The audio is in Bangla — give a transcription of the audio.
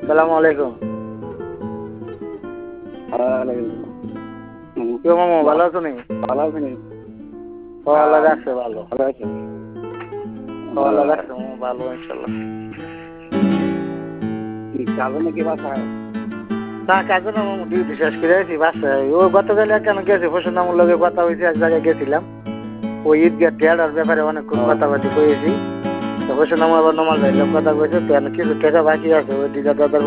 সালাম আলাইকুম। কেউ মামা ভালো আছো নি? ভালো আছেন? আল্লাহ রাখছে ভালো। ভালো আছেন? আল্লাহ রাখছে মামা ভালো ইনশাল্লাহ। যাবে নাকি বাসায়? না কাজে না মামা ডিউটি শেষ করে আছি বাসায়। ও গতকাল কেন গেছে ফসলামুর লগে কথা হয়েছে, এক জায়গায় গেছিলাম। ওই ঈদগাহ টেয়ার ব্যাপারে অনেকক্ষণ কথাবার্তি করেছি। তো ফসলাম আবার নমাল ভাইয়ের লোক কথা কয়েছে, কিছু টাকা বাকি আছে ওই দিদা দাদার